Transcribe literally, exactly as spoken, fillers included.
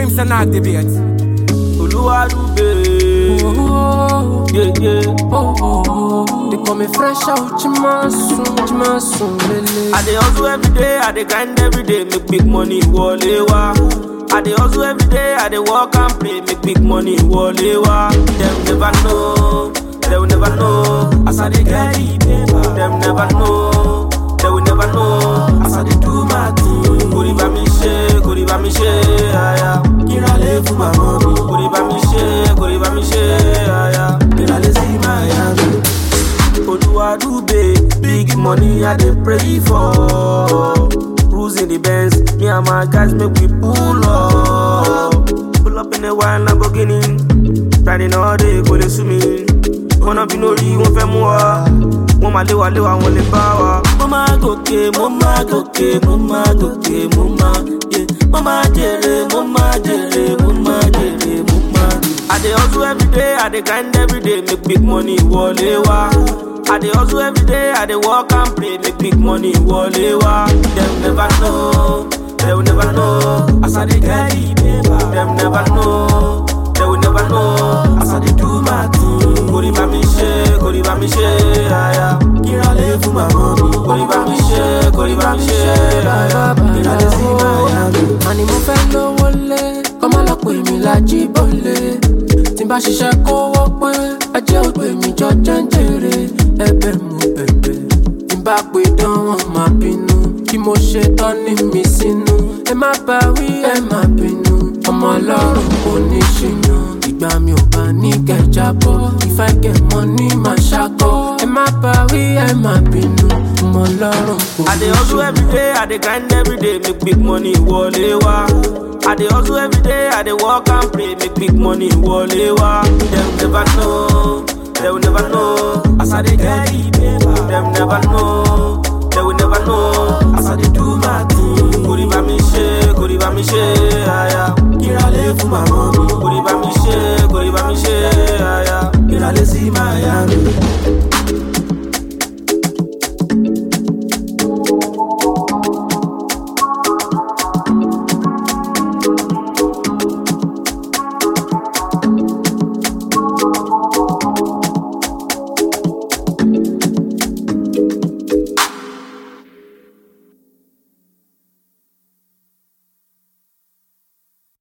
Dreams and activate. Oluwadube. Yeah, yeah. Oh, oh, oh. They call me fresh out, Chimasu, Chimasu, Lele. I dey hustle every day, I dey grind every day, make big money, walewa. I dey hustle every day, I dey work and play, make big money, walewa. Them never know, they will never know, as I dey get it, paper. Them never know, they will never know, as I dey do my thing. Kori ba mi she, kori ba mi she, aya. Kira le fu my mommy. Kori ba mi she, kori ba mi she, aya. Kira le si Miami. Oluwadube, big money I dey pray for. Cruising the Benz, me and my guys make we pull up. Pull up in a wild Lamborghini, riding all day, go dey swimming. Wanna be no real, won't fẹ́ mú wa. Wọ́n máa lé wa lé wa, wọ́n lè bá wa. Mo máa gòkè, mo máa gòkè, mo máa gòkè, mo máa yeah. Mo máa jèrè, mo máa jèrè, mo máa jèrè, mo máa. I dey hustle every day, I dey grind every day, make big money, wọlé wá. I dey hustle every day, I dey work and play, make big money, walewa. Them never know, they will never know, as I dey get it, paper. Them never know, they will never know, as I dey do my thing. Kori ba mi she, kori ba mi she, aya. Kira le fu my mommy. Kori ba mi she, kori ba mi she, aya. Kira le si Miami. Àní mo fẹ́ lówó lé, kọ́ má lọ pè mí lájíbọ̀lé. Tí n bá ṣiṣẹ́ kówó pé, ajé ò gbé mi jọ jẹ́ńjẹ̀rẹ̀. Ẹ̀bẹ̀ mo bẹ̀bẹ̀, tí n bá pè dán wọn máa bínú. Kí mo ṣe tán ní mi sínú. Ẹ má bá wí, ẹ má bínú. Ọmọ ọlọ́run kò ní ṣìnà. Ìgbà mi ò bá ní kẹjà bọ̀. If I get money, máa ṣakọ. Ẹ má bá wí, ẹ má bínú. Ọmọ ọlọ́run kò ní ṣìnà. I dey hustle every day, I dey grind every day, make big money, walewa. I dey hustle every day, I dey work and play, make big money, walewa. Them never know, they will never know, as I dey get it, paper. Them never know.